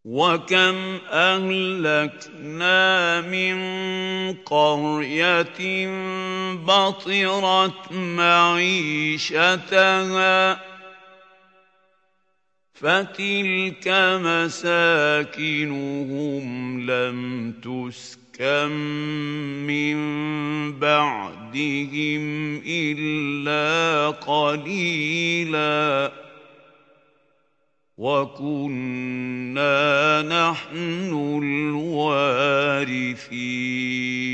وَكَمْ أَهْلَكْنَا مِن قَرْيَةٍ بَطِرَتْ مَعِيشَتَهَا فَتِلْكَ مَسَاكِنُهُمْ لَمْ تُسْكَن مِّن بَعْدِهِمْ إِلَّا قَلِيلًا وَكُنَّا نَحْنُ الْوَارِثِينَ